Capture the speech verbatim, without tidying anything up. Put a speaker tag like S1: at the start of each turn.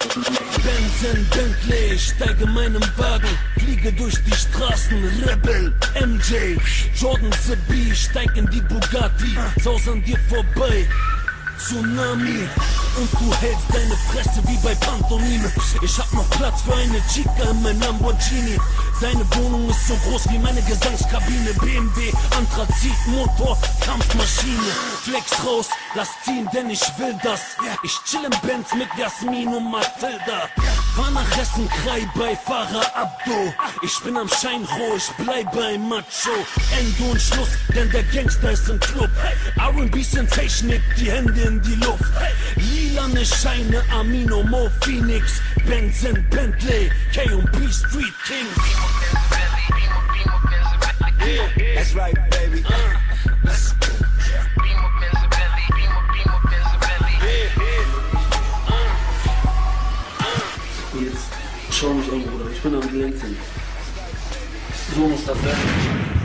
S1: Benz in Bentley, steige meinem Wagen, fliege durch die Straßen, Rebel, M J, Jordan C B, steig in die Bugatti, saus an dir vorbei, Tsunami. Und du hältst deine Fresse wie bei Pantomime. Ich hab noch Platz für eine Chica in mein Lamborghini. Deine Wohnung ist so groß wie meine Gesangskabine. B M W, Anthrazit, Motor, Kampfmaschine. Flex raus, lass ziehen, denn ich will das. Ich chill im Benz mit Jasmin und Mathilda. Fahr nach Essen, Krei bei Fahrer Abdo. Ich bin am Scheinrohr, ich bleib beim Macho. Ende und Schluss, denn der Gangster ist im Club. R und B Sensation, hebt die Hände in die Luft. Lilane Scheine, Amino, Mo, Phoenix, Benz and Bentley, K und B Street Kings.
S2: That's right, baby.
S1: Let's go. Jetzt schau mich an, Bruder. Ich bin am Glänzen. So muss das sein.